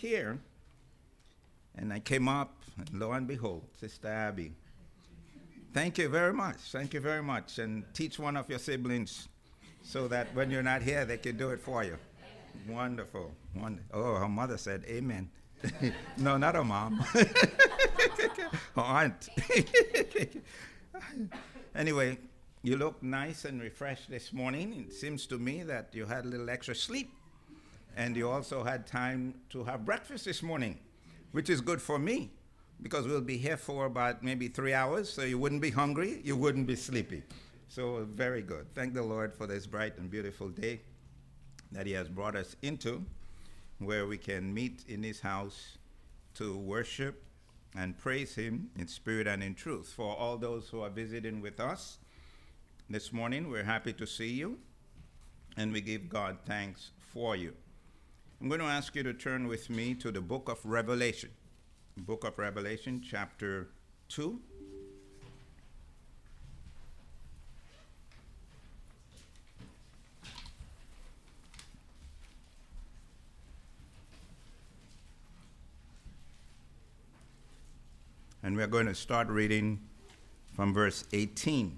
here. And I came up, and lo and behold, Sister Abby. Thank you very much. Thank you very much. And teach one of your siblings so that when you're not here, they can do it for you. Wonderful. Oh, her mother said amen. No, not her mom. Her aunt. Anyway, you look nice and refreshed this morning. It seems to me that you had a little extra sleep. And you also had time to have breakfast this morning, which is good for me, because we'll be here for about maybe 3 hours, so you wouldn't be hungry, you wouldn't be sleepy. So very good. Thank the Lord for this bright and beautiful day that he has brought us into, where we can meet in his house to worship and praise him in spirit and in truth. For all those who are visiting with us this morning, we're happy to see you, and we give God thanks for you. I'm going to ask you to turn with me to the book of Revelation. Book of Revelation, chapter 2. And we're going to start reading from verse 18.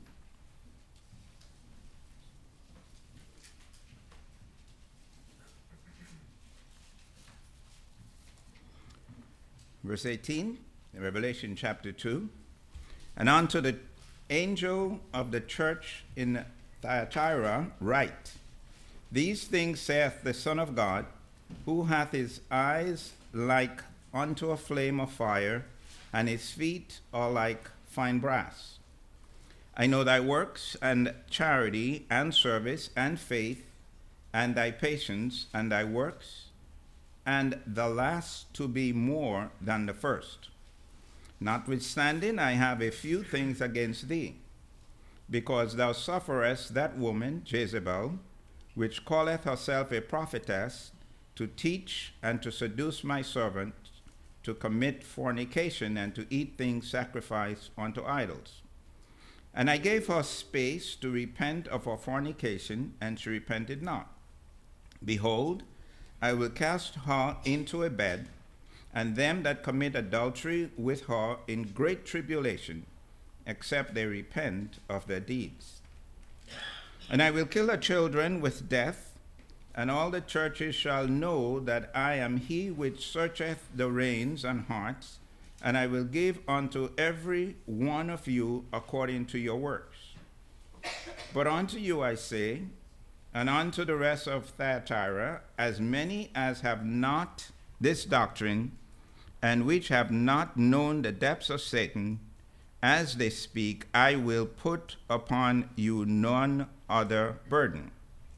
Verse 18, Revelation chapter 2. And unto the angel of the church in Thyatira write, These things saith the Son of God, who hath his eyes like unto a flame of fire, and his feet are like fine brass. I know thy works, and charity, and service, and faith, and thy patience, and thy works, and the last to be more than the first. Notwithstanding, I have a few things against thee, because thou sufferest that woman, Jezebel, which calleth herself a prophetess, to teach and to seduce my servant to commit fornication and to eat things sacrificed unto idols. And I gave her space to repent of her fornication, and she repented not. Behold, I will cast her into a bed, and them that commit adultery with her in great tribulation, except they repent of their deeds. And I will kill her children with death, and all the churches shall know that I am he which searcheth the reins and hearts, and I will give unto every one of you according to your works. But unto you I say, and unto the rest of Thyatira, as many as have not this doctrine, and which have not known the depths of Satan, as they speak, I will put upon you none other burden.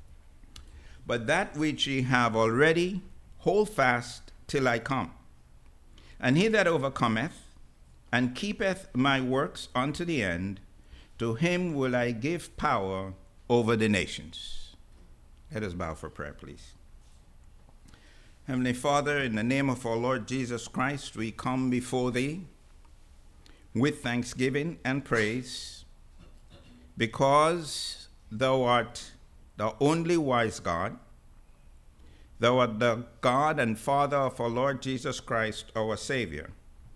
But that which ye have already, hold fast till I come. And he that overcometh, and keepeth my works unto the end, to him will I give power over the nations. Let us bow for prayer, please. Heavenly Father, in the name of our Lord Jesus Christ, we come before thee with thanksgiving and praise, because thou art the only wise God. Thou art the God and Father of our Lord Jesus Christ, our Savior.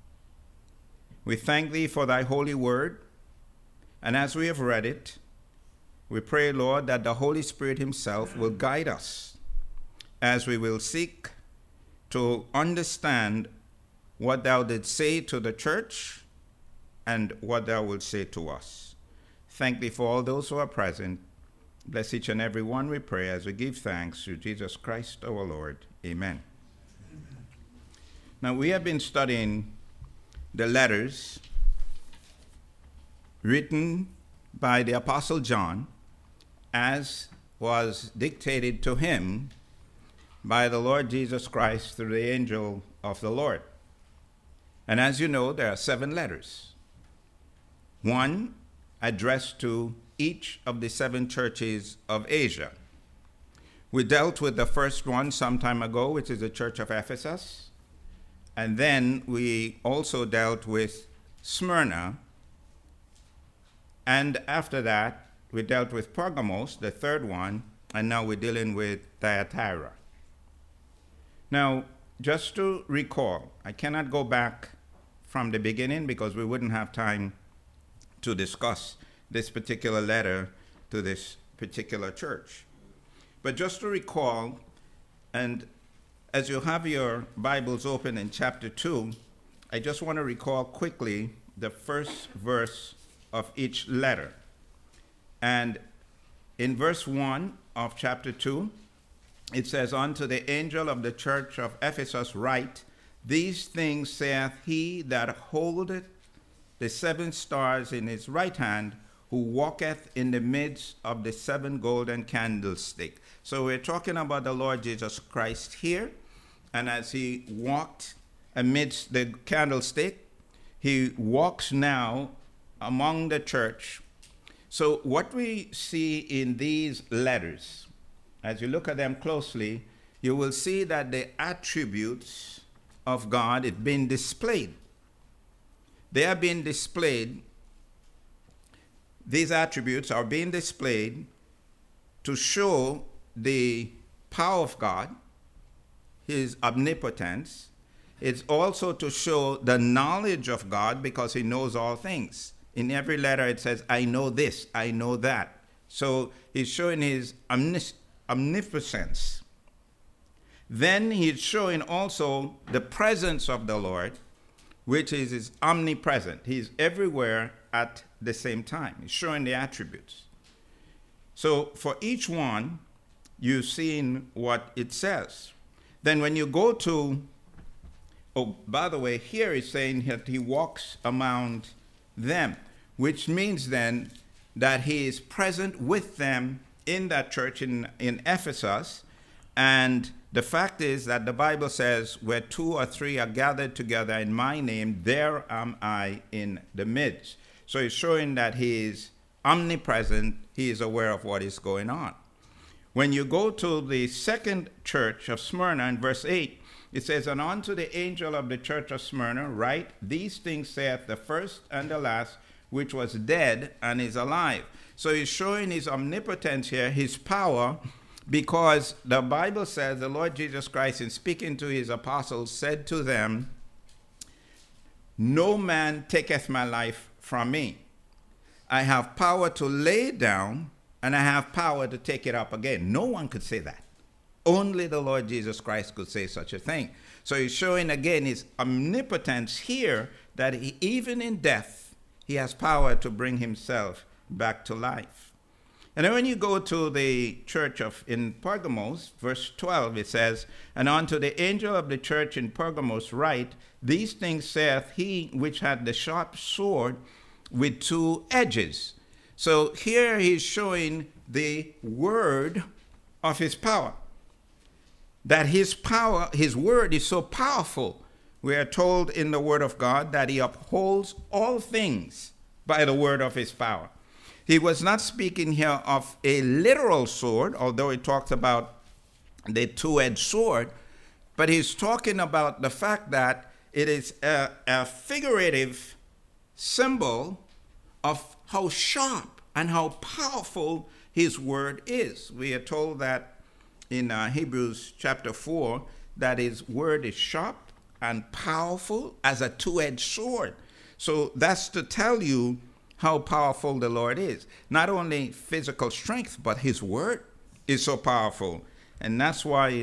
We thank thee for thy holy word, and as we have read it, we pray, Lord, that the Holy Spirit himself will guide us as we will seek to understand what thou didst say to the church and what thou wilt say to us. Thank thee for all those who are present. Bless each and every one, we pray, as we give thanks through Jesus Christ our Lord. Amen. Now, we have been studying the letters written by the Apostle John, as was dictated to him by the Lord Jesus Christ through the angel of the Lord. And as you know, there are 7 letters. One addressed to each of the 7 churches of Asia. We dealt with the first one some time ago, which is the church of Ephesus. And then we also dealt with Smyrna. And after that, we dealt with Pergamos, the third one, and now we're dealing with Thyatira. Now, just to recall, I cannot go back from the beginning because we wouldn't have time to discuss this particular letter to this particular church. But just to recall, and as you have your Bibles open in chapter 2, I just want to recall quickly the first verse of each letter. And in verse 1 of chapter 2, it says, "Unto the angel of the church of Ephesus write, These things saith he that holdeth the 7 stars in his right hand, who walketh in the midst of the 7 golden candlesticks." So we're talking about the Lord Jesus Christ here. And as he walked amidst the candlestick, he walks now among the church. So what we see in these letters, as you look at them closely, you will see that the attributes of God is being displayed. They are being displayed. These attributes are being displayed to show the power of God, his omnipotence. It's also to show the knowledge of God because he knows all things. In every letter it says, I know this, I know that. So he's showing his omnipotence. Then he's showing also the presence of the Lord, which is omnipresent. He's everywhere at the same time. He's showing the attributes. So for each one, you've seen what it says. Then when you go to, oh, by the way, here he's saying that he walks among them, which means then that he is present with them in that church in Ephesus. And the fact is that the Bible says, where 2 or 3 are gathered together in my name, there am I in the midst. So he's showing that he is omnipresent. He is aware of what is going on. When you go to the second church of Smyrna in verse 8, it says, "And unto the angel of the church of Smyrna write, These things saith the first and the last, which was dead and is alive." So he's showing his omnipotence here, his power, because the Bible says the Lord Jesus Christ, in speaking to his apostles, said to them, "No man taketh my life from me. I have power to lay it down, and I have power to take it up again." No one could say that. Only the Lord Jesus Christ could say such a thing. So he's showing again his omnipotence here, that even in death, he has power to bring himself back to life. And then when you go to the church in Pergamos, verse 12, it says, "And unto the angel of the church in Pergamos write, These things saith he which had the sharp sword with 2 edges." So here he's showing the word of his power. That his power, his word is so powerful. We are told in the word of God that he upholds all things by the word of his power. He was not speaking here of a literal sword, although he talks about the 2-edged sword, but he's talking about the fact that it is a figurative symbol of how sharp and how powerful his word is. We are told that in Hebrews chapter 4, that his word is sharp and powerful as a 2-edged sword. So that's to tell you how powerful the Lord is. Not only physical strength, but his word is so powerful. And that's why,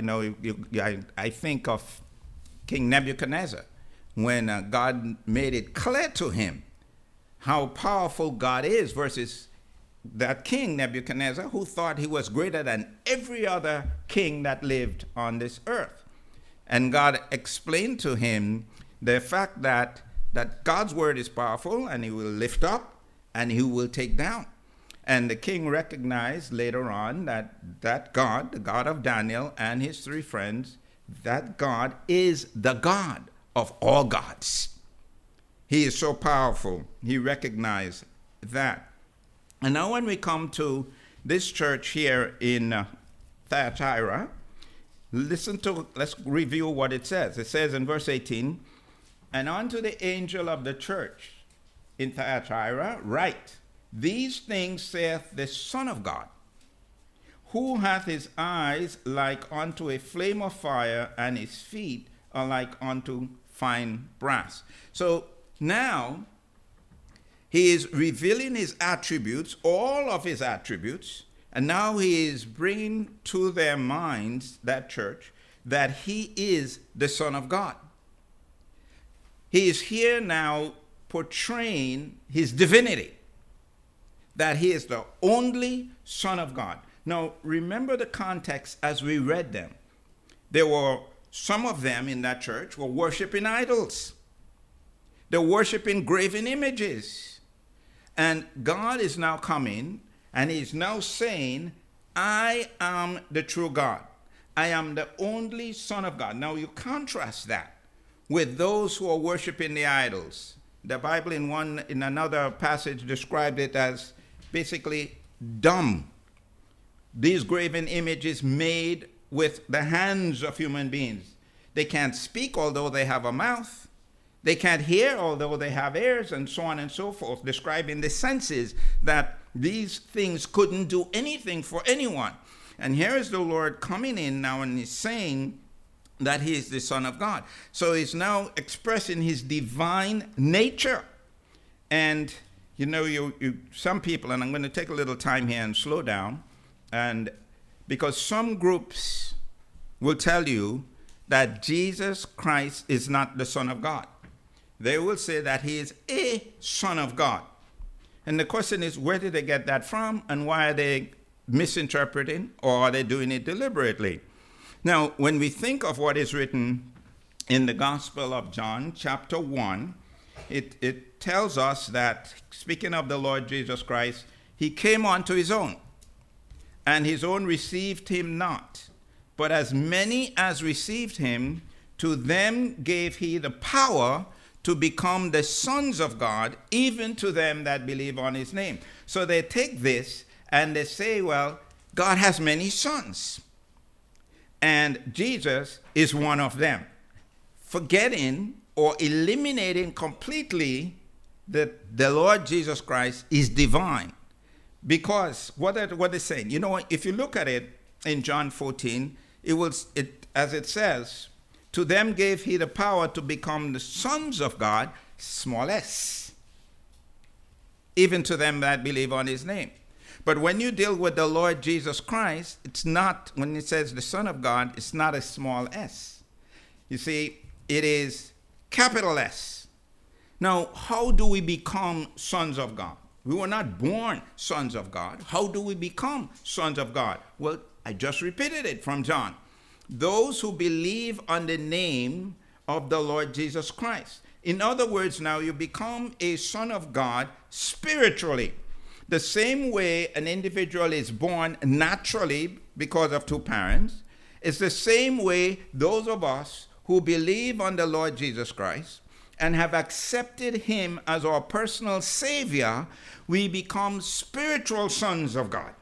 I think of King Nebuchadnezzar, when God made it clear to him how powerful God is, versus that king Nebuchadnezzar, who thought he was greater than every other king that lived on this earth. And God explained to him the fact that God's word is powerful, and he will lift up and he will take down. And the king recognized later on that God, the God of Daniel and his 3 friends, that God is the God of all gods. He is so powerful. He recognized that. And now when we come to this church here in Thyatira, let's review what it says. It says in verse 18, "And unto the angel of the church in Thyatira write, These things saith the Son of God, who hath his eyes like unto a flame of fire, and his feet are like unto fine brass. So now he is revealing his attributes, all of his attributes, and now he is bringing to their minds, that church, that he is the Son of God. He is here now portraying his divinity, that he is the only Son of God. Now, remember the context as we read them. There were some of them in that church were worshiping idols. They're worshiping graven images. And God is now coming and he's now saying, I am the true God. I am the only Son of God. Now you contrast that with those who are worshiping the idols. The Bible in another passage described it as basically dumb. These graven images made with the hands of human beings. They can't speak although they have a mouth. They can't hear although they have ears, and so on and so forth, describing the senses that these things couldn't do anything for anyone. And here is the Lord coming in now and he's saying that he is the Son of God. So he's now expressing his divine nature. And you know, some people, and I'm going to take a little time here and slow down, and because some groups will tell you that Jesus Christ is not the Son of God. They will say that he is a Son of God. And the question is, where did they get that from, and why are they misinterpreting, or are they doing it deliberately? Now, when we think of what is written in the Gospel of John, chapter 1, it tells us that, speaking of the Lord Jesus Christ, he came unto his own, and his own received him not. But as many as received him, to them gave he the power to become the sons of God, even to them that believe on his name. So they take this and they say, well, God has many sons, and Jesus is one of them, forgetting or eliminating completely that the Lord Jesus Christ is divine. Because what they're saying, you know, if you look at it in John 14, as it says, to them gave he the power to become the sons of God, small s, even to them that believe on his name. But when you deal with the Lord Jesus Christ, it's not, when it says the Son of God, it's not a small s. You see, it is capital S. Now, how do we become sons of God? We were not born sons of God. How do we become sons of God? Well, I just repeated it from John. Those who believe on the name of the Lord Jesus Christ. In other words, now you become a son of God spiritually. The same way an individual is born naturally because of two parents, it's the same way those of us who believe on the Lord Jesus Christ and have accepted him as our personal Savior, we become spiritual sons of God.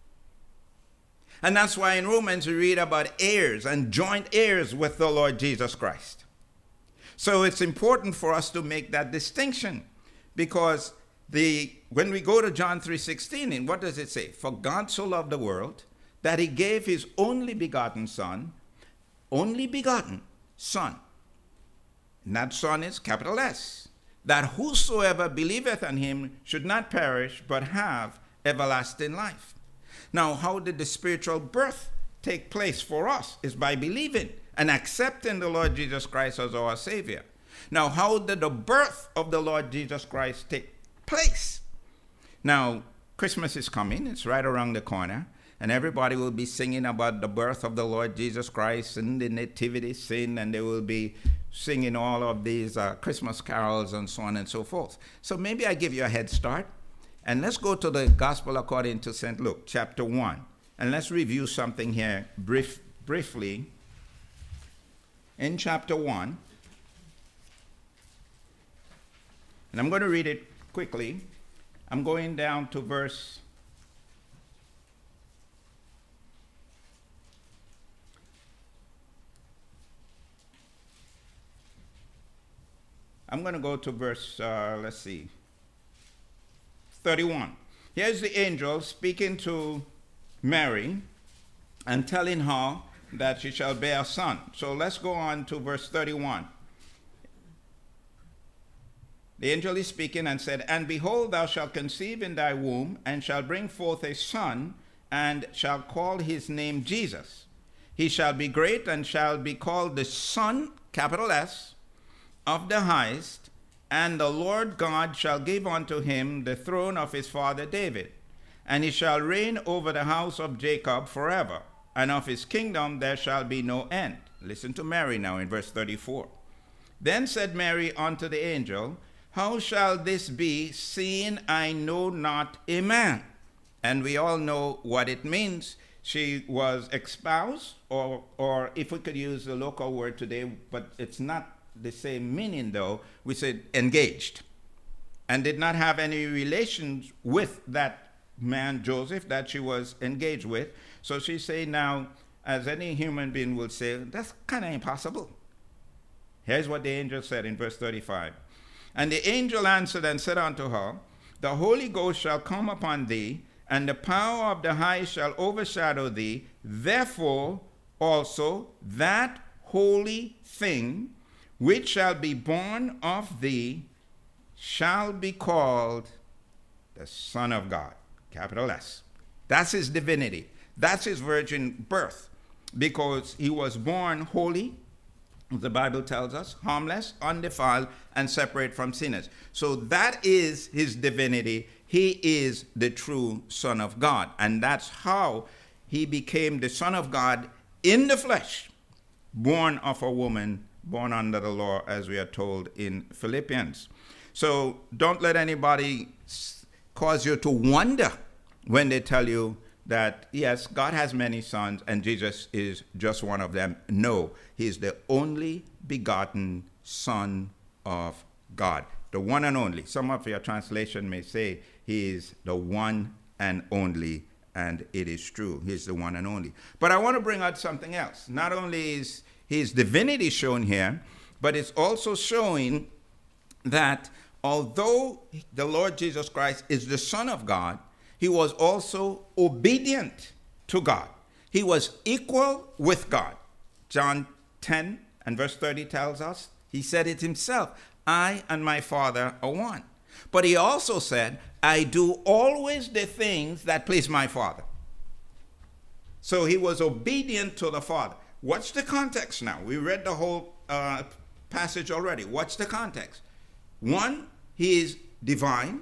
And that's why in Romans we read about heirs and joint heirs with the Lord Jesus Christ. So it's important for us to make that distinction, because when we go to John 3:16, and what does it say? For God so loved the world that he gave his only begotten Son, only begotten Son. And that Son is capital S. That whosoever believeth on him should not perish, but have everlasting life. Now, how did the spiritual birth take place for us? Is by believing and accepting the Lord Jesus Christ as our Savior. Now, how did the birth of the Lord Jesus Christ take place? Now, Christmas is coming. It's right around the corner. And everybody will be singing about the birth of the Lord Jesus Christ and the nativity scene, and they will be singing all of these Christmas carols and so on and so forth. So maybe I give you a head start. And let's go to the Gospel according to St. Luke, chapter 1. And let's review something here briefly. In chapter 1, and I'm going to read it quickly. I'm going down to verse 31. Here's the angel speaking to Mary and telling her that she shall bear a son. So let's go on to verse 31. The angel is speaking and said, And behold, thou shalt conceive in thy womb, and shalt bring forth a son, and shall call his name Jesus. He shall be great, and shall be called the Son, capital S, of the Highest, and the Lord God shall give unto him the throne of his father David. And he shall reign over the house of Jacob forever, and of his kingdom there shall be no end. Listen to Mary now in verse 34. Then said Mary unto the angel, How shall this be, seeing I know not a man? And we all know what it means. She was espoused, or if we could use the local word today, but it's not the same meaning though, we said engaged, and did not have any relations with that man Joseph that she was engaged with. So she said, now, as any human being will say, that's kind of impossible. Here's what the angel said in verse 35. And the angel answered and said unto her, The Holy Ghost shall come upon thee, and the power of the Highest shall overshadow thee. Therefore also that holy thing which shall be born of thee shall be called the Son of God, capital S. That's his divinity. That's his virgin birth, because he was born holy, the Bible tells us, harmless, undefiled, and separate from sinners. So that is his divinity. He is the true Son of God. And that's how he became the Son of God in the flesh, born of a woman, born under the law, as we are told in Philippians. So don't let anybody cause you to wonder when they tell you that, yes, God has many sons and Jesus is just one of them. No, he is the only begotten Son of God, the one and only. Some of your translation may say he is the one and only, and it is true. He is the one and only. But I want to bring out something else. Not only is his divinity shown here, but it's also showing that although the Lord Jesus Christ is the Son of God, he was also obedient to God. He was equal with God. John 10 and verse 30 tells us, he said it himself, I and my Father are one. But he also said, I do always the things that please my Father. So he was obedient to the Father. What's the context now? We read the whole passage already. What's the context? One, he is divine.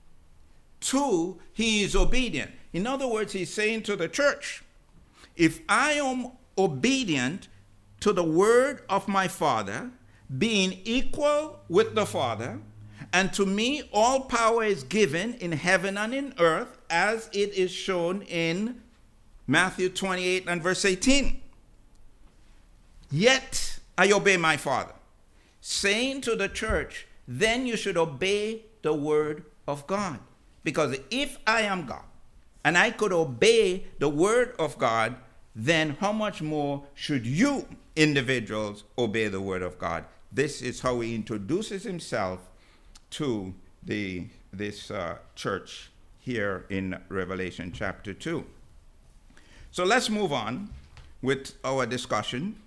Two, he is obedient. In other words, he's saying to the church, if I am obedient to the word of my Father, being equal with the Father, and to me all power is given in heaven and in earth, as it is shown in Matthew 28 and verse 18. Yet I obey my Father, saying to the church, then you should obey the word of God. Because if I am God, and I could obey the word of God, then how much more should you individuals obey the word of God? This is how he introduces himself to this church here in Revelation chapter 2. So let's move on with our discussion.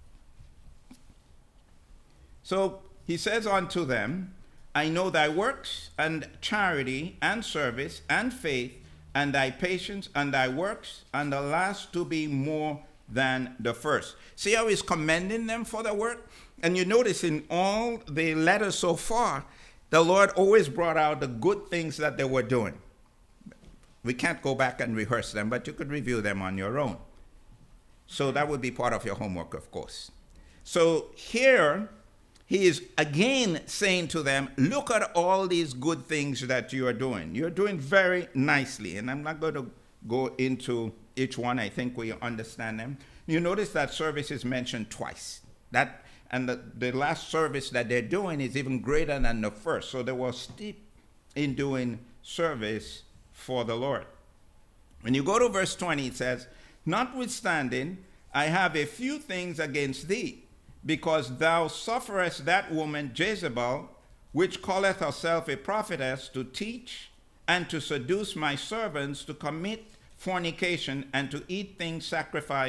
So he says unto them, I know thy works and charity and service and faith and thy patience and thy works, and the last to be more than the first. See how he's commending them for their work? And you notice in all the letters so far, the Lord always brought out the good things that they were doing. We can't go back and rehearse them, but you could review them on your own. So that would be part of your homework, of course. So here, he is again saying to them, look at all these good things that you are doing. You're doing very nicely. And I'm not going to go into each one. I think we understand them. You notice that service is mentioned twice. And the last service that they're doing is even greater than the first. So they were steep in doing service for the Lord. When you go to verse 20, it says, notwithstanding, I have a few things against thee, because thou sufferest that woman Jezebel, which calleth herself a prophetess, to teach and to seduce my servants to commit fornication and to eat things sacrificed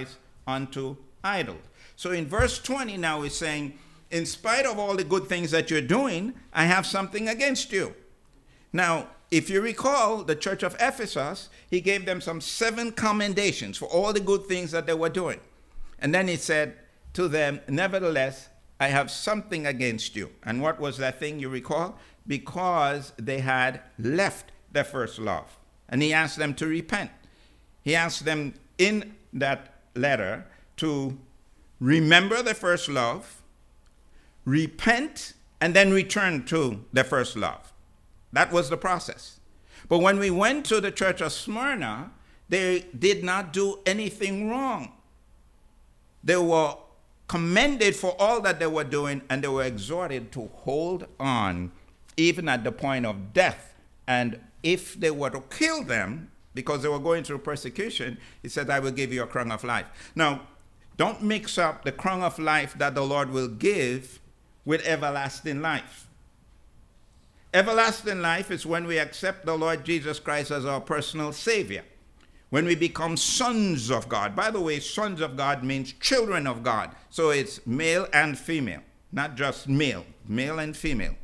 unto idols. So in verse 20 now he's saying, in spite of all the good things that you're doing, I have something against you. Now, if you recall, the church of Ephesus, he gave them some 7 commendations for all the good things that they were doing. And then he said to them, nevertheless, I have something against you. And what was that thing, you recall? Because they had left their first love. And he asked them to repent. He asked them in that letter to remember their first love, repent, and then return to their first love. That was the process. But when we went to the church of Smyrna, they did not do anything wrong. They were commended for all that they were doing, and they were exhorted to hold on even at the point of death. And if they were to kill them, because they were going through persecution, he said, I will give you a crown of life. Now, don't mix up the crown of life that the Lord will give with everlasting life. Everlasting life is when we accept the Lord Jesus Christ as our personal Savior. When we become sons of God. By the way, sons of God means children of God. So it's male and female, not just male and female.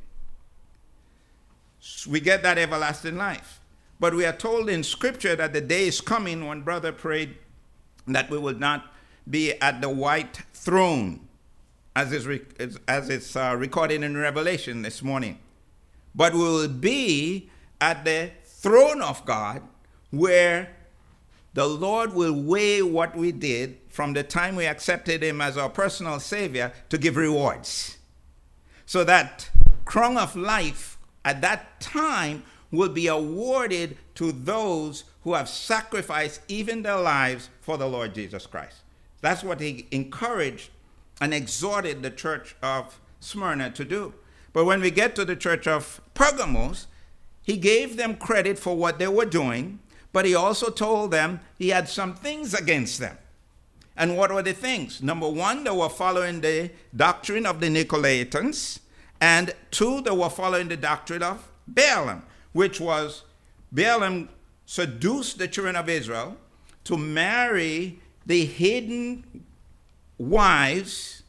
We get that everlasting life. But we are told in Scripture that the day is coming when brother prayed that we will not be at the white throne, as it's recorded in Revelation this morning. But we will be at the throne of God, where the Lord will weigh what we did from the time we accepted him as our personal Savior to give rewards. So that crown of life at that time will be awarded to those who have sacrificed even their lives for the Lord Jesus Christ. That's what he encouraged and exhorted the church of Smyrna to do. But when we get to the church of Pergamos, he gave them credit for what they were doing, but he also told them he had some things against them. And what were the things? Number one, they were following the doctrine of the Nicolaitans, and 2, they were following the doctrine of Balaam, which was Balaam seduced the children of Israel to marry the hidden wives,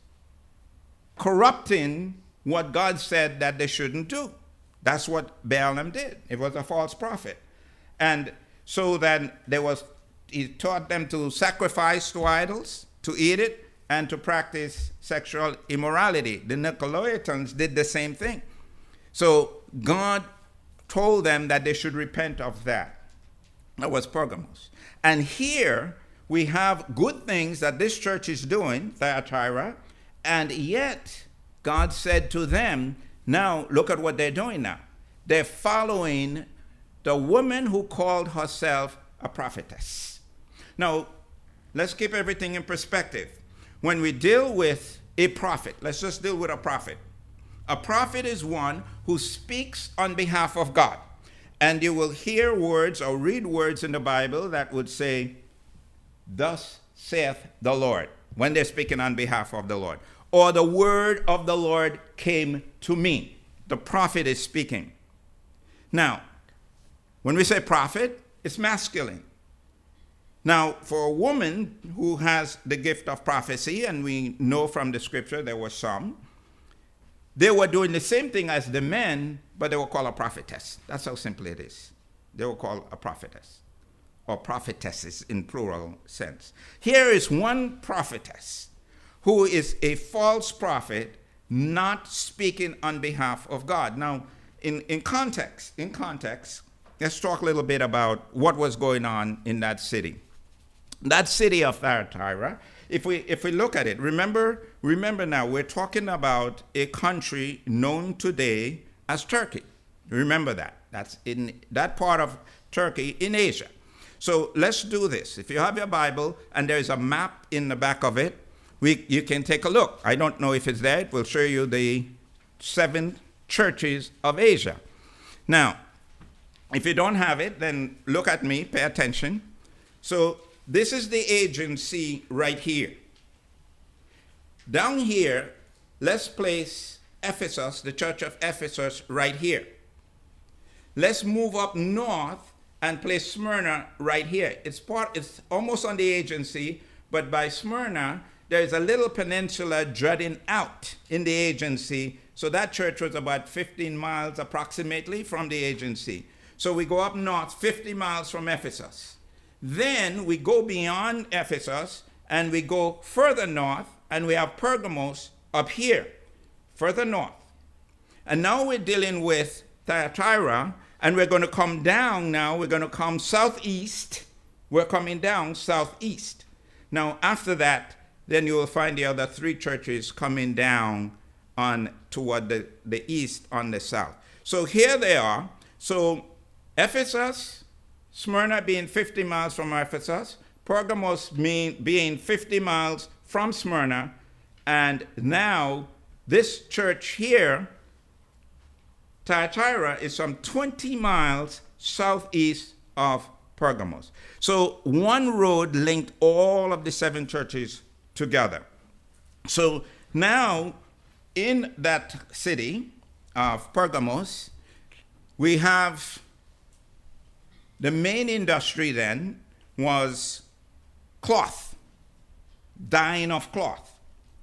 corrupting what God said that they shouldn't do. That's what Balaam did. It was a false prophet. And so then he taught them to sacrifice to idols, to eat it, and to practice sexual immorality. The Nicolaitans did the same thing. So God told them that they should repent of that. That was Pergamos. And here we have good things that this church is doing, Thyatira, and yet God said to them, now look at what they're doing now. They're following the woman who called herself a prophetess. Now, let's keep everything in perspective. When we deal with a prophet, let's just deal with a prophet. A prophet is one who speaks on behalf of God. And you will hear words or read words in the Bible that would say, thus saith the Lord, when they're speaking on behalf of the Lord. Or the word of the Lord came to me. The prophet is speaking. Now, when we say prophet, it's masculine. Now, for a woman who has the gift of prophecy, and we know from the scripture there were some, they were doing the same thing as the men, but they were called a prophetess. That's how simple it is. They were called a prophetess, or prophetesses in plural sense. Here is one prophetess who is a false prophet, not speaking on behalf of God. Now, in context, let's talk a little bit about what was going on in that city. That city of Thyatira, if we look at it, remember now, we're talking about a country known today as Turkey. Remember that. That's in that part of Turkey in Asia. So let's do this. If you have your Bible and there's a map in the back of it, you can take a look. I don't know if it's there. It will show you the 7 churches of Asia. Now, if you don't have it, then look at me, pay attention. So this is the agency right here. Down here, let's place Ephesus, the church of Ephesus, right here. Let's move up north and place Smyrna right here. It's almost on the agency, But by Smyrna, there's a little peninsula jutting out in the agency. So that church was about 15 miles approximately from the agency. So we go up north 50 miles from Ephesus. Then we go beyond Ephesus and we go further north, and we have Pergamos up here, further north. And now we're dealing with Thyatira, and we're going to come down now. We're going to come southeast. We're coming down southeast. Now, after that, then you will find the other three churches coming down on toward the east on the south. So here they are. So Ephesus, Smyrna being 50 miles from Ephesus, Pergamos being 50 miles from Smyrna, and now this church here, Thyatira, is some 20 miles southeast of Pergamos. So one road linked all of the 7 churches together. So now in that city of Pergamos, we have the main industry then was cloth, dyeing of cloth.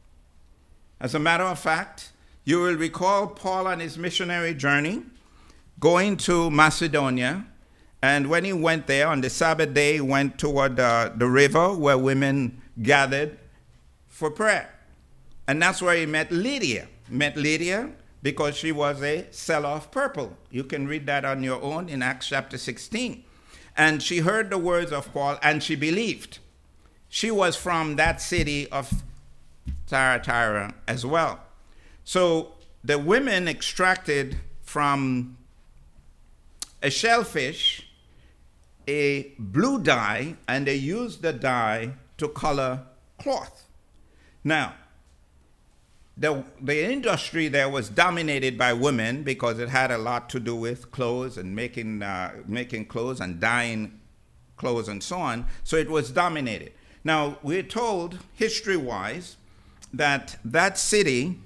As a matter of fact, you will recall Paul on his missionary journey going to Macedonia, and when he went there on the Sabbath day, he went toward the river where women gathered for prayer. And that's where he met Lydia. Met Lydia because she was a seller of purple. You can read that on your own in Acts chapter 16. And she heard the words of Paul and she believed. She was from that city of Thyatira as well. So the women extracted from a shellfish a blue dye, and they used the dye to color cloth. Now, the industry there was dominated by women because it had a lot to do with clothes and making clothes and dyeing clothes and so on. So it was dominated. Now, we're told, history-wise, that that city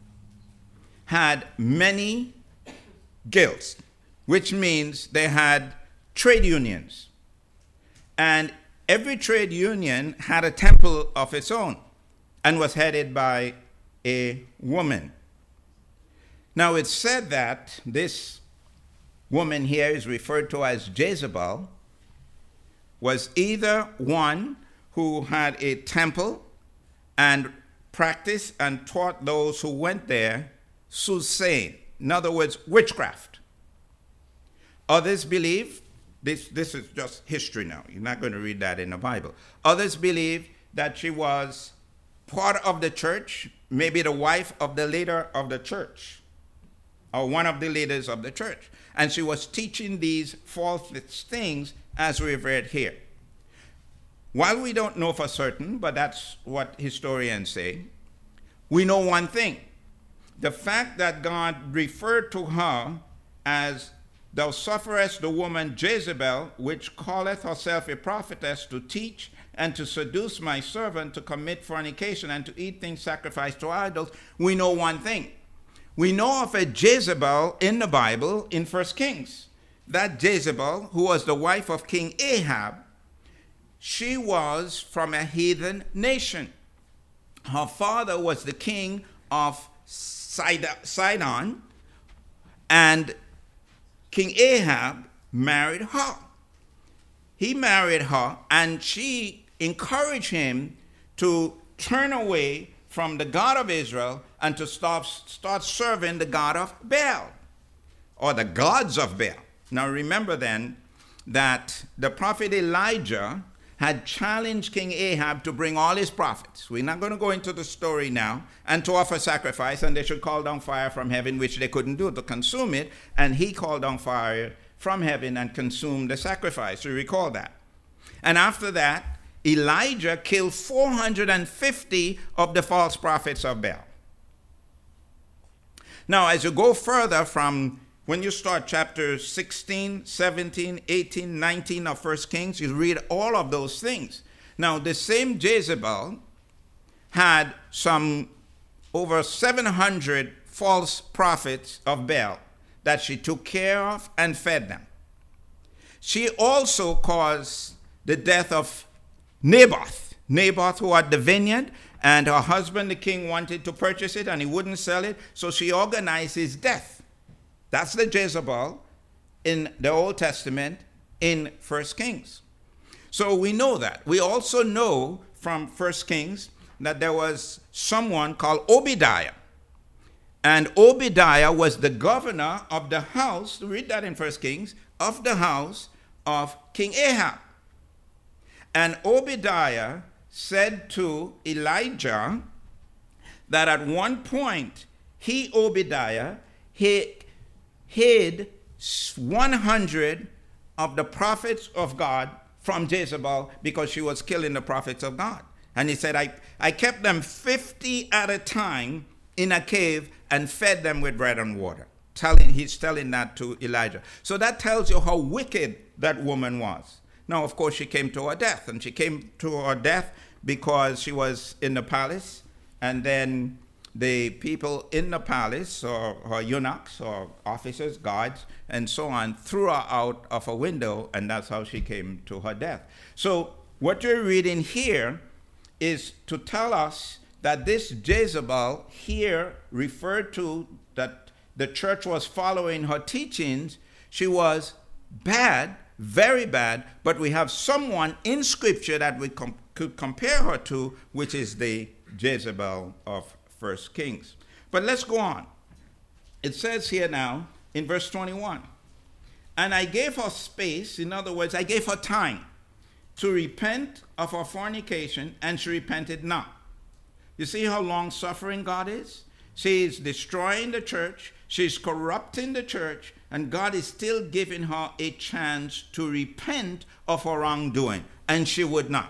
had many guilds, which means they had trade unions. And every trade union had a temple of its own and was headed by a woman. Now, it's said that this woman here is referred to as Jezebel, was either one who had a temple and practiced and taught those who went there soothsaying, in other words, witchcraft. Others believe, this is just history now, you're not going to read that in the Bible. Others believe that she was part of the church, maybe the wife of the leader of the church, or one of the leaders of the church. And she was teaching these false things as we've read here. While we don't know for certain, but that's what historians say, we know one thing. The fact that God referred to her as "Thou sufferest the woman Jezebel, which calleth herself a prophetess, to teach and to seduce my servant to commit fornication and to eat things sacrificed to idols," we know one thing. We know of a Jezebel in the Bible in 1 Kings. That Jezebel, who was the wife of King Ahab, she was from a heathen nation. Her father was the king of Sidon, and King Ahab married her. He married her, and she encouraged him to turn away from the God of Israel and to start serving the God of Baal, or the gods of Baal. Now remember then that the prophet Elijah had challenged King Ahab to bring all his prophets. We're not going to go into the story now, and to offer sacrifice, and they should call down fire from heaven, which they couldn't do, to consume it. And he called down fire from heaven and consumed the sacrifice. You recall that. And after that, Elijah killed 450 of the false prophets of Baal. Now, as you go further from when you start chapters 16, 17, 18, 19 of 1 Kings, you read all of those things. Now, the same Jezebel had some over 700 false prophets of Baal that she took care of and fed them. She also caused the death of Naboth, Naboth, who had the vineyard, and her husband, the king, wanted to purchase it and he wouldn't sell it, so she organized his death. That's the Jezebel in the Old Testament in 1 Kings. So we know that. We also know from 1 Kings that there was someone called Obadiah. And Obadiah was the governor of the house, read that in 1 Kings, of the house of King Ahab. And Obadiah said to Elijah that at one point he, Obadiah, hid 100 of the prophets of God from Jezebel because she was killing the prophets of God. And he said, I kept them 50 at a time in a cave and fed them with bread and water. He's telling that to Elijah. So that tells you how wicked that woman was. Now, of course, she came to her death. And she came to her death because she was in the palace. And then the people in the palace, or her eunuchs, or officers, guards, and so on, threw her out of a window. And that's how she came to her death. So what you're reading here is to tell us that this Jezebel here referred to, that the church was following her teachings. She was bad, very bad, but we have someone in Scripture that we could compare her to, which is the Jezebel of 1 Kings. But let's go on. It says here now in verse 21, and I gave her space, in other words, I gave her time to repent of her fornication, and she repented not. You see how long-suffering God is? She's destroying the church. She's corrupting the church. And God is still giving her a chance to repent of her wrongdoing. And she would not.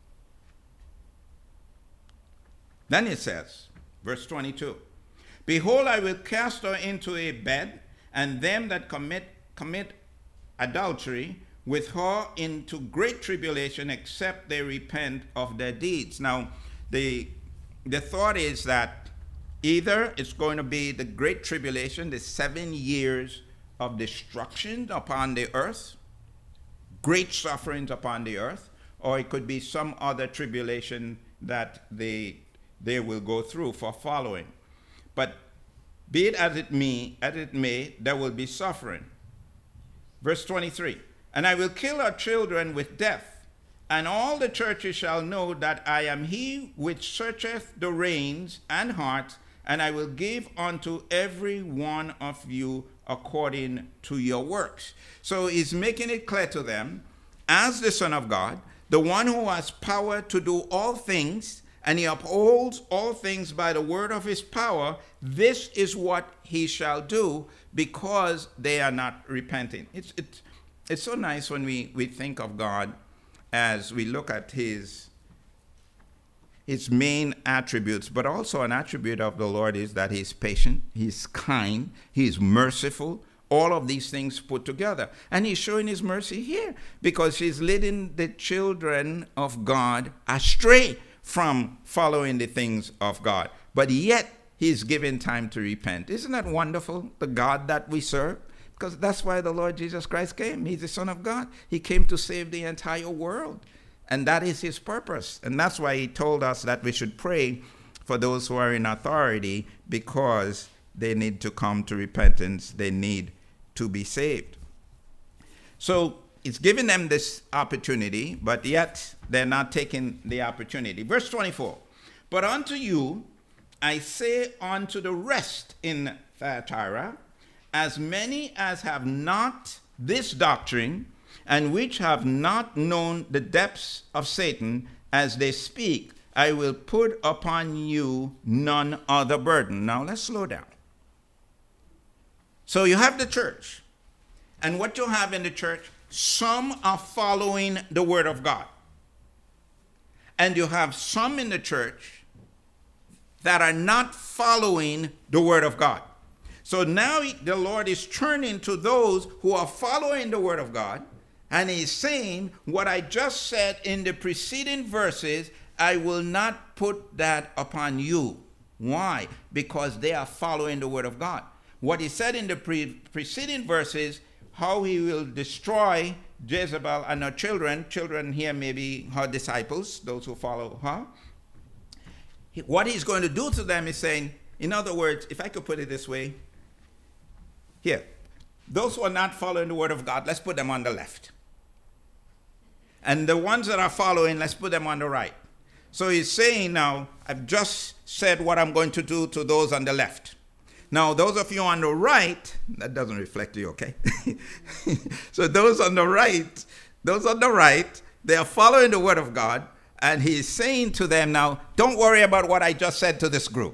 Then it says, verse 22, behold, I will cast her into a bed, and them that commit adultery with her into great tribulation, except they repent of their deeds. Now, the thought is that either it's going to be the great tribulation, the 7 years of destruction upon the earth, great sufferings upon the earth, or it could be some other tribulation that they will go through for following. But be it as it may, there will be suffering. Verse 23, and I will kill her children with death, and all the churches shall know that I am he which searcheth the reins and hearts, and I will give unto every one of you according to your works. So he's making it clear to them, as the Son of God, the one who has power to do all things, and he upholds all things by the word of his power, this is what he shall do, because they are not repenting. It's so nice when we think of God as we look at his main attributes, but also an attribute of the Lord is that he's patient, he's kind, he's merciful, all of these things put together. And he's showing his mercy here because he's leading the children of God astray from following the things of God. But yet he's given time to repent. Isn't that wonderful, the God that we serve? Because that's why the Lord Jesus Christ came. He's the Son of God. He came to save the entire world. And that is his purpose. And that's why he told us that we should pray for those who are in authority, because they need to come to repentance. They need to be saved. So it's giving them this opportunity, but yet they're not taking the opportunity. Verse 24, but unto you I say unto the rest in Thyatira, as many as have not this doctrine, and which have not known the depths of Satan, as they speak, I will put upon you none other burden. Now let's slow down. So you have the church. And what you have in the church, some are following the word of God. And you have some in the church that are not following the word of God. So now the Lord is turning to those who are following the word of God, and he's saying what I just said in the preceding verses, I will not put that upon you. Why? Because they are following the word of God. What he said in the preceding verses, how he will destroy Jezebel and her children, children here may be her disciples, those who follow her, what he's going to do to them is saying, in other words, if I could put it this way, here, those who are not following the word of God, let's put them on the left. And the ones that are following, let's put them on the right. So he's saying now, I've just said what I'm going to do to those on the left. Now, those of you on the right, that doesn't reflect you, okay? So those on the right, they are following the word of God. And he's saying to them now, don't worry about what I just said to this group.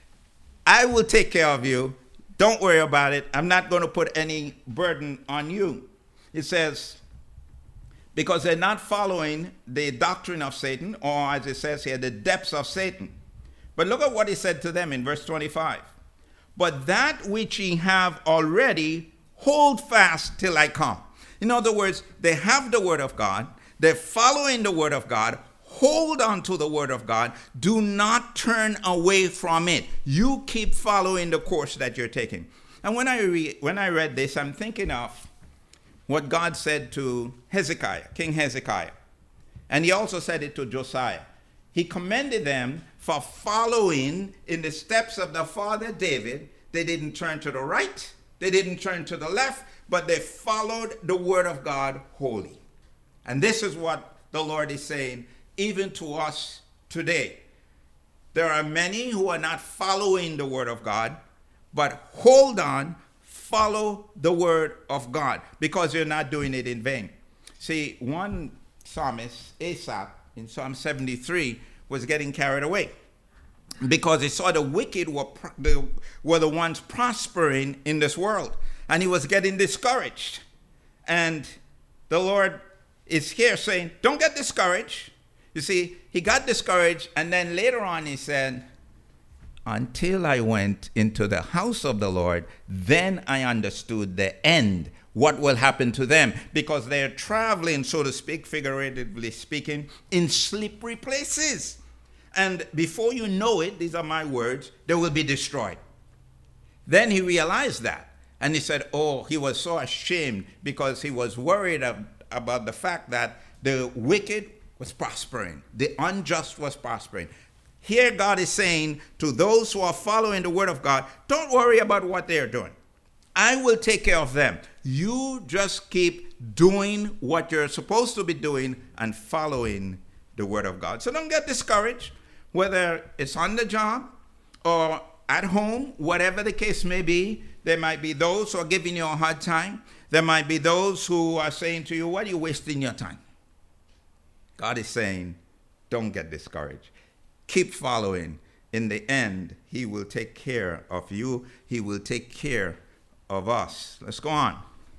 I will take care of you. Don't worry about it. I'm not going to put any burden on you. It says, because they're not following the doctrine of Satan, or as it says here, the depths of Satan. But look at what he said to them in verse 25. But that which ye have already, hold fast till I come. In other words, they have the word of God. They're following the word of God. Hold on to the word of God. Do not turn away from it. You keep following the course that you're taking. And when I read this, I'm thinking of what God said to Hezekiah, King Hezekiah. And he also said it to Josiah. He commended them for following in the steps of their father David. They didn't turn to the right. They didn't turn to the left, but they followed the word of God wholly. And this is what the Lord is saying even to us today. There are many who are not following the word of God, but hold on, follow the word of God, because you're not doing it in vain. See, one psalmist, Asaph, in Psalm 73, was getting carried away because he saw the wicked were the ones prospering in this world, and he was getting discouraged. And the Lord is here saying, don't get discouraged. You see, he got discouraged, and then later on he said, until I went into the house of the Lord, then I understood the end, what will happen to them, because they're traveling, so to speak, figuratively speaking, in slippery places. And before you know it, these are my words, they will be destroyed. Then he realized that, and he said, oh, he was so ashamed because he was worried about the fact that the wicked was prospering, the unjust was prospering. Here God is saying to those who are following the word of God, don't worry about what they're doing. I will take care of them. You just keep doing what you're supposed to be doing and following the word of God. So don't get discouraged, whether it's on the job or at home, whatever the case may be. There might be those who are giving you a hard time. There might be those who are saying to you, why are you wasting your time? God is saying, don't get discouraged. Keep following. In the end, he will take care of you. He will take care of us. Let's go on.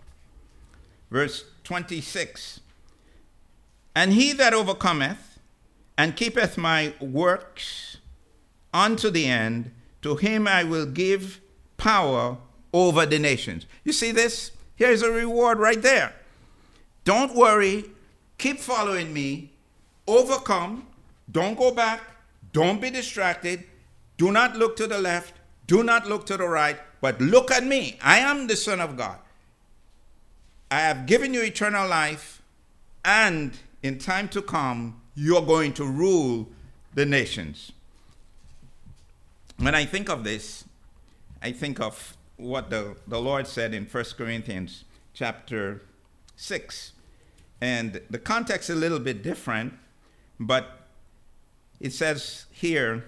Verse 26. And he that overcometh and keepeth my works unto the end, to him I will give power over the nations. You see this? Here's a reward right there. Don't worry. Keep following me. Overcome. Don't go back. Don't be distracted. Do not look to the left. Do not look to the right. But look at me. I am the Son of God. I have given you eternal life. And in time to come, you're going to rule the nations. When I think of this, I think of what the Lord said in 1 Corinthians chapter 6. And the context is a little bit different, but it says here,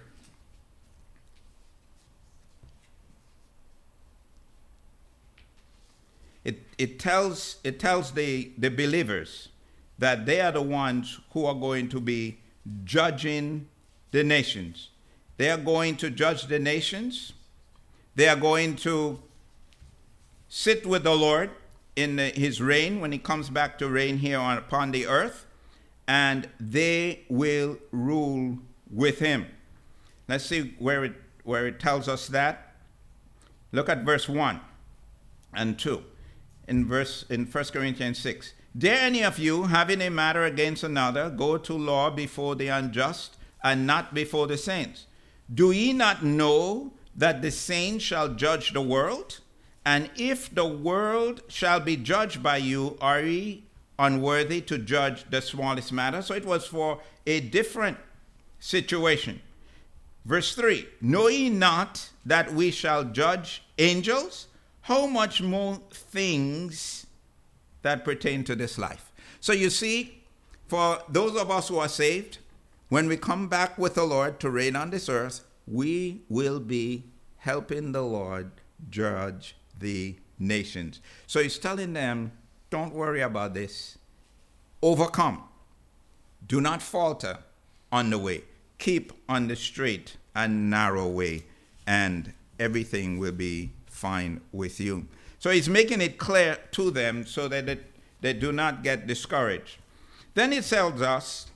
it tells the believers that they are the ones who are going to be judging the nations. They are going to judge the nations. They are going to sit with the Lord in his reign when he comes back to reign here upon the earth, and they will rule with him. Let's see where it tells us that. Look at verse 1 and 2 in 1 Corinthians 6. Dare any of you, having a matter against another, go to law before the unjust and not before the saints? Do ye not know that the saints shall judge the world? And if the world shall be judged by you, are ye unworthy to judge the smallest matter. So it was for a different situation. Verse 3, know ye not that we shall judge angels? How much more things that pertain to this life? So you see, for those of us who are saved, when we come back with the Lord to reign on this earth, we will be helping the Lord judge the nations. So he's telling them, don't worry about this. Overcome. Do not falter on the way. Keep on the straight and narrow way, and everything will be fine with you. So he's making it clear to them so that they do not get discouraged. Then he tells us,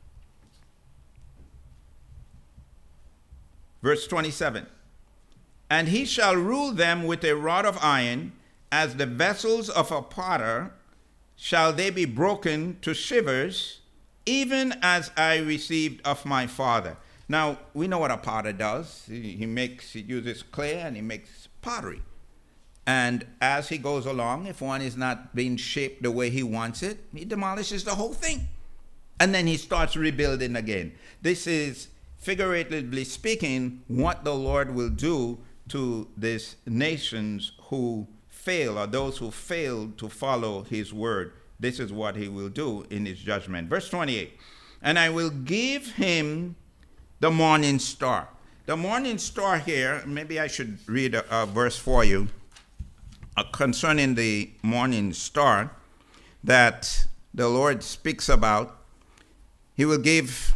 verse 27, and he shall rule them with a rod of iron, as the vessels of a potter shall they be broken to shivers, even as I received of my Father. Now, we know what a potter does. He uses clay and he makes pottery. And as he goes along, if one is not being shaped the way he wants it, he demolishes the whole thing. And then he starts rebuilding again. This is, figuratively speaking, what the Lord will do to these nations who fail, or those who fail to follow his word. This is what he will do in his judgment. Verse 28, and I will give him the morning star. The morning star here, maybe I should read a verse for you concerning the morning star that the Lord speaks about. He will give,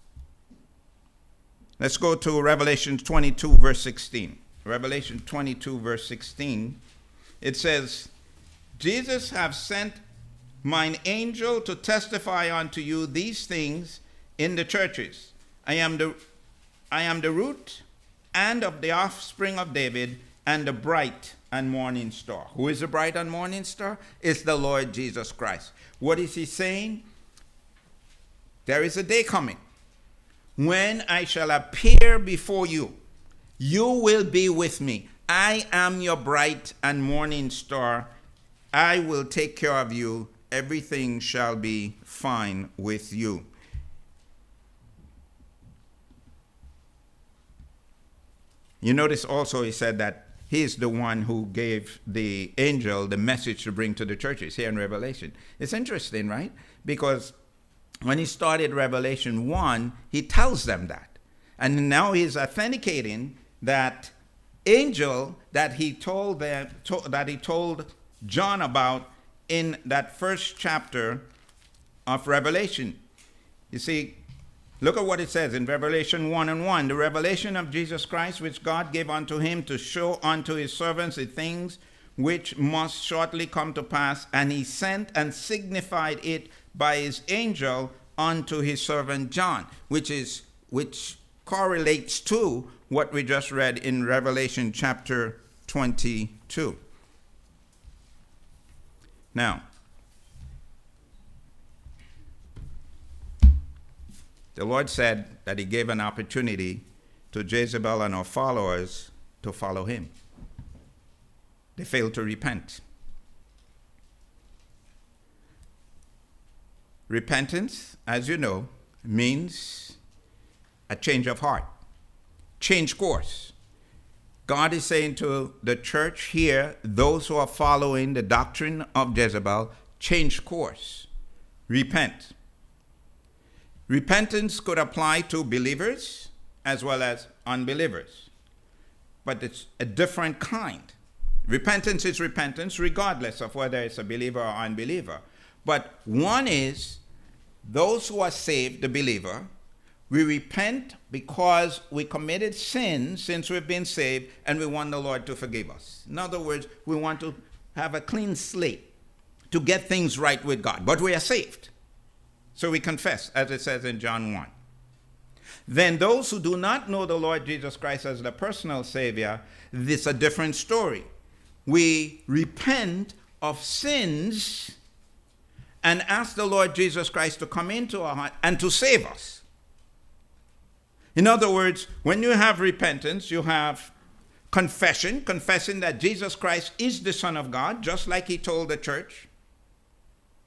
let's go to Revelation 22, verse 16. Revelation 22, verse 16. It says, Jesus have sent mine angel to testify unto you these things in the churches. I am the root and of the offspring of David, and the bright and morning star. Who is the bright and morning star? It's the Lord Jesus Christ. What is he saying? There is a day coming when I shall appear before you. You will be with me. I am your bright and morning star. I will take care of you. Everything shall be fine with you. You notice also he said that he is the one who gave the angel the message to bring to the churches here in Revelation. It's interesting, right? Because when he started Revelation 1, he tells them that. And now he's authenticating that angel that he told John about in that first chapter of Revelation. You see, look at what it says in Revelation 1:1. The revelation of Jesus Christ, which God gave unto him to show unto his servants the things which must shortly come to pass. And he sent and signified it by his angel unto his servant John, which correlates to what we just read in Revelation chapter 22. Now, the Lord said that he gave an opportunity to Jezebel and her followers to follow him. They failed to repent. Repentance, as you know, means a change of heart, change course. God is saying to the church here, those who are following the doctrine of Jezebel, change course, repent. Repentance could apply to believers as well as unbelievers, but it's a different kind. Repentance is repentance regardless of whether it's a believer or unbeliever. But one is those who are saved, the believer, we repent because we committed sin since we've been saved, and we want the Lord to forgive us. In other words, we want to have a clean slate to get things right with God, but we are saved. So we confess, as it says in John 1. Then those who do not know the Lord Jesus Christ as the personal Savior, this is a different story. We repent of sins and ask the Lord Jesus Christ to come into our heart and to save us. In other words, when you have repentance, you have confession, confessing that Jesus Christ is the Son of God, just like he told the church.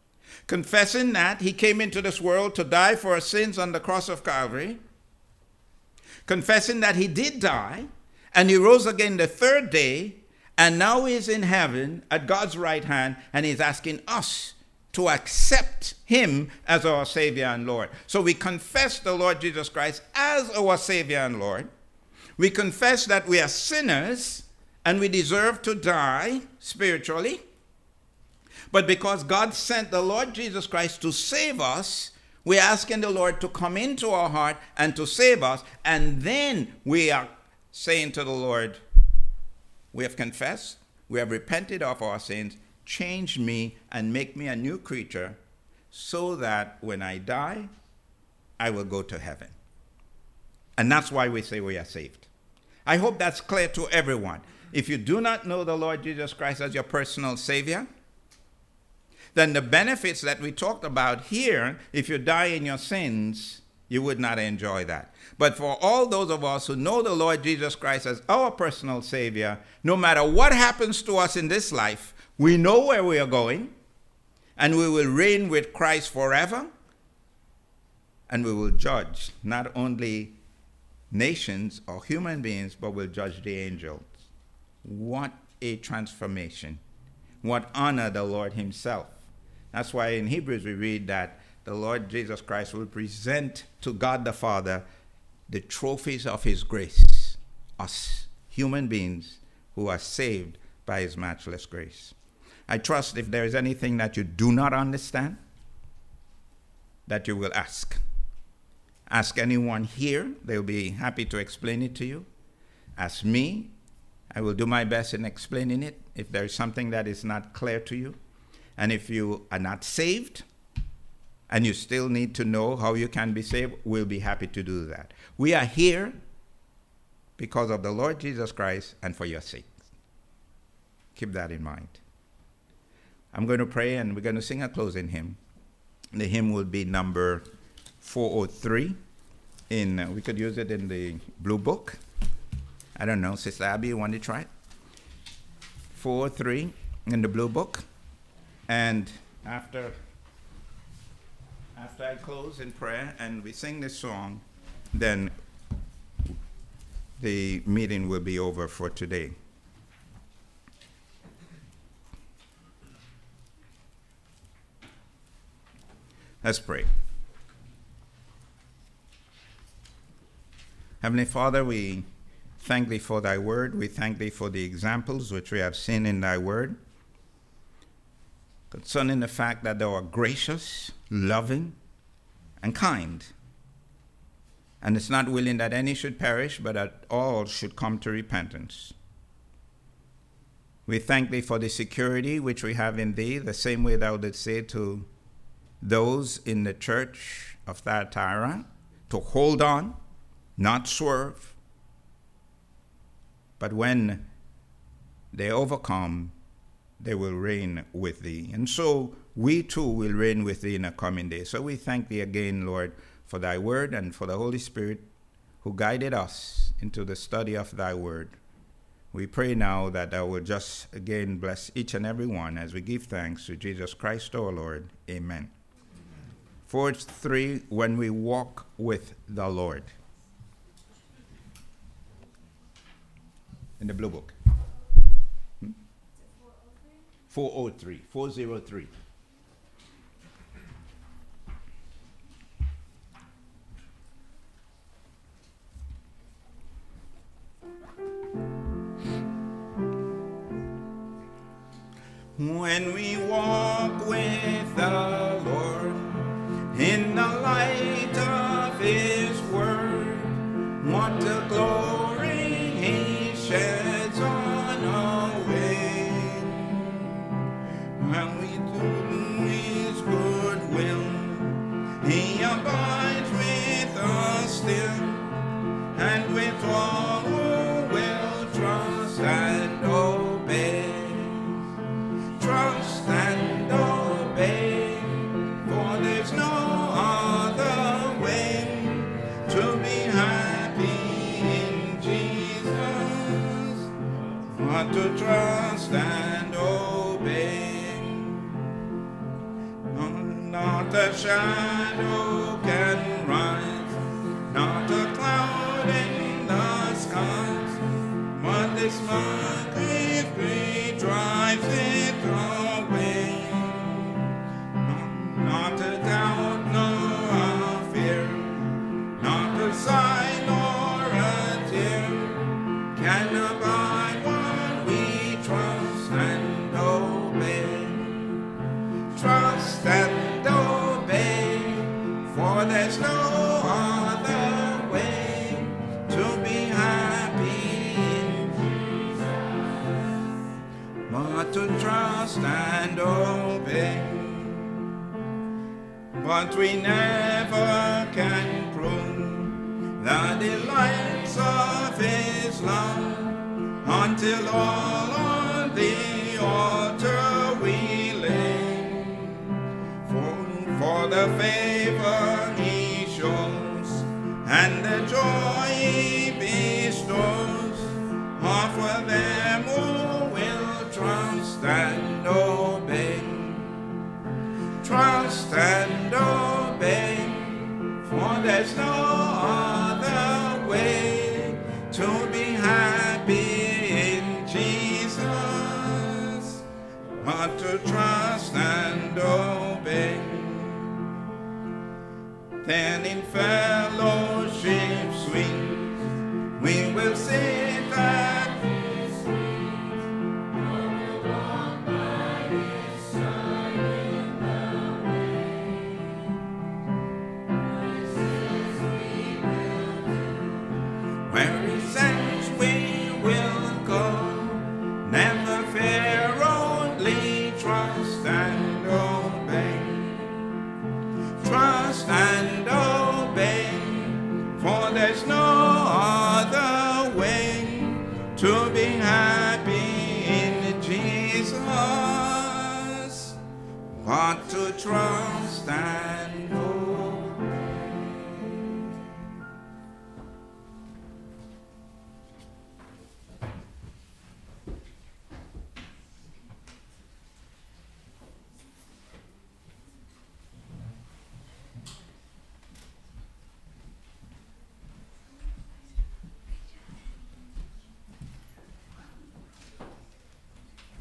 confessing that he came into this world to die for our sins on the cross of Calvary, confessing that he did die, and he rose again the third day, and now he's in heaven at God's right hand, and he's asking us to accept him as our Savior and Lord. So we confess the Lord Jesus Christ as our Savior and Lord. We confess that we are sinners and we deserve to die spiritually. But because God sent the Lord Jesus Christ to save us, we're asking the Lord to come into our heart and to save us. And then we are saying to the Lord, we have confessed, we have repented of our sins, change me and make me a new creature so that when I die, I will go to heaven. And that's why we say we are saved. I hope that's clear to everyone. If you do not know the Lord Jesus Christ as your personal Savior, then the benefits that we talked about here, if you die in your sins, you would not enjoy that. But for all those of us who know the Lord Jesus Christ as our personal Savior, no matter what happens to us in this life, we know where we are going, and we will reign with Christ forever, and we will judge not only nations or human beings, but will judge the angels. What a transformation. What honor the Lord himself. That's why in Hebrews we read that the Lord Jesus Christ will present to God the Father the trophies of his grace, us human beings who are saved by his matchless grace. I trust if there is anything that you do not understand, that you will ask. Ask anyone here. They'll be happy to explain it to you. Ask me. I will do my best in explaining it if there is something that is not clear to you. And if you are not saved and you still need to know how you can be saved, we'll be happy to do that. We are here because of the Lord Jesus Christ and for your sake. Keep that in mind. I'm going to pray and we're going to sing a closing hymn. The hymn will be number 403. We could use it in the blue book. I don't know, Sister Abby, you want to try it? 403 in the blue book. And after I close in prayer and we sing this song, then the meeting will be over for today. Let's pray. Heavenly Father, we thank thee for thy word. We thank thee for the examples which we have seen in thy word concerning the fact that thou art gracious, loving, and kind. And it's not willing that any should perish, but that all should come to repentance. We thank thee for the security which we have in thee, the same way thou didst say to those in the church of Thyatira to hold on, not swerve, but when they overcome, they will reign with thee. And so we too will reign with thee in the coming day. So we thank thee again, Lord, for thy word and for the Holy Spirit who guided us into the study of thy word. We pray now that thou will just again bless each and every one as we give thanks to Jesus Christ our Lord. Amen. 4:3, when we walk with the Lord. In the blue book. 403. When we walk with the Lord in the light of his word, what a glory he sheds on our way. When we do his good will, he abides with us still, and with all who will trust and obey. Trust and obey, for there's no other way to be happy in Jesus, but to trust and obey. a shadow can rise, not a cloud in the skies, but the smoke if we drives it away. Not a doubt, nor a fear, not a sigh nor a tear, can abide while we trust and obey. Trust and obey, for there's no other way to be happy in Jesus, but to trust and obey. But we never can prove the delights of His love until all on the altar we lay. For the favor He shows and the joy He bestows are for them who will trust and obey. Trust and obey, for there's no other way to be happy in Jesus, but to trust and obey. Then in fellowship sweet we will sit at His feet, we will walk by His side in the way. Places we will do, where He sends we will go. Never fear, only trust and obey. Trust and obey, for there's no other way to be happy in Jesus, but to trust and obey.